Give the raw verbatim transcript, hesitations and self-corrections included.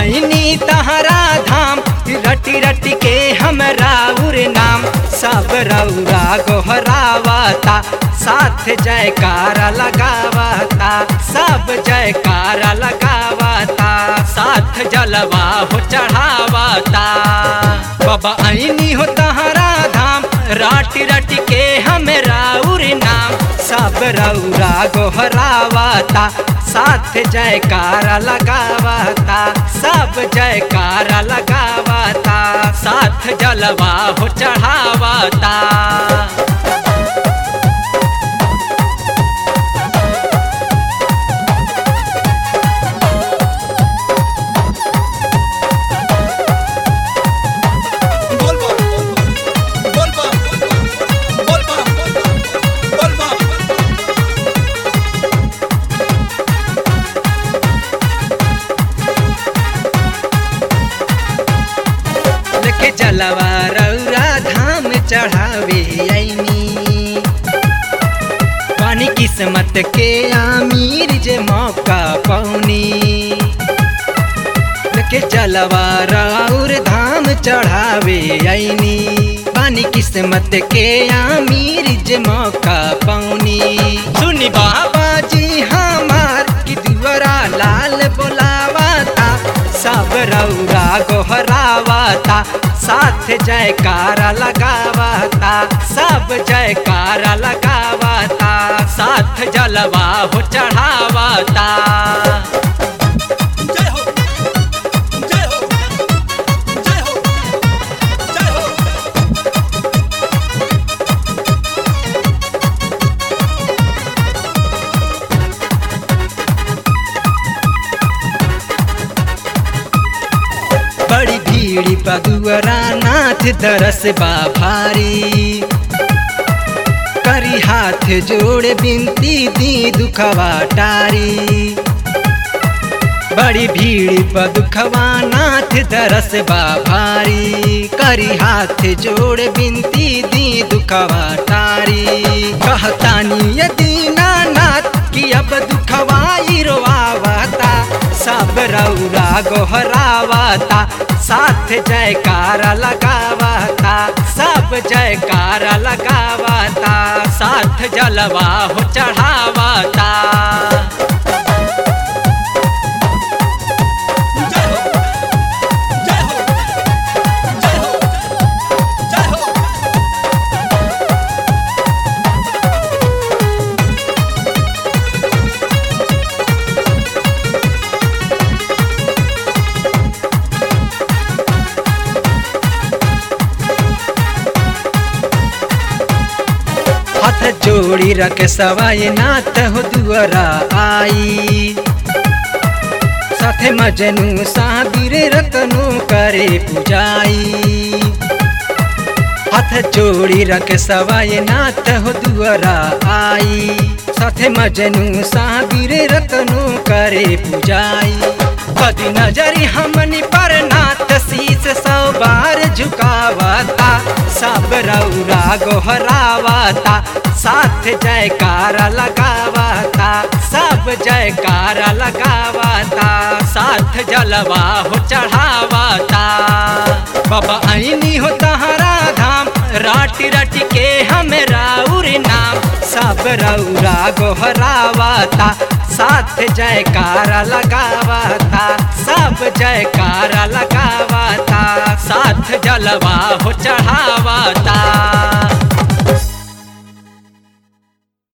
आईनी तहरा धाम रटी रटी के हमरा उर नाम सब रौरा गोहरावता साथ जयकारा लगावता सब जयकारा लगावता साथ जलवा हो चढ़ावता बाबा आईनी हो तहरा धाम राटी राटी के हमरा उर नाम सब रौरा गोहरावता साथ जयकारा लगावता सब जयकारा लगावता साथ जलवा हो चढ़ावता जलवा रौरा धाम चढ़ावे आईनी पानी किस्मत के आमीर जे मौका पौनी के जलवा रौर धाम चढ़ावे आईनी पानी किस्मत के आमीर जे मौका पौनी सुनी बाबा जी हमार की दुआरा लाल बोलावता सब रौरा गोहरावता साथ जयकारा लगावता सब जयकारा लगावता साथ जलवा हो चढ़ावता जय हो जय हो जय हो जय हो बड़ी भीड़ पदुअरा नाथ दरस बा भारी करी हाथ जोड़ बिनती दी दुखवा टारी बड़ी भीड़ पदुखवा नाथ दरस बा भारी करी हाथ जोड़ बिनती दी दुखवा टारी कहतानी यदि नाथ कि अब दुखवा रोआवता सब रौरा गोहरावता साथ जयकारा लगावता सब जयकारा लगावता साथ जलवा हो चढ़ावता जय हो जय हो जय हो जय हो हाथ जोड़ी रख सवाय नाथ हो दुआरा आई साथे मजनू साबिर रतनु करे पुजाई हाथ जोड़ी रख सवाय नाथ हो दुआरा आई साथे मजनू साबिर रतनु करे पुजाई कदी नजरी हमनी पर नाथ शीस सौ बार झुकावता सब रौरा गोहरावता साथ जयकारा लगावता सब जयकारा लगावता साथ जलवा हो चढ़ावता बाबा आईनी हो तहरा धाम राटी राटी के हमरा उर नाम सब रौरा गोहरावता साथ जयकारा लगावता सब जयकारा लगावता साथ जलवा हो चढ़ावता।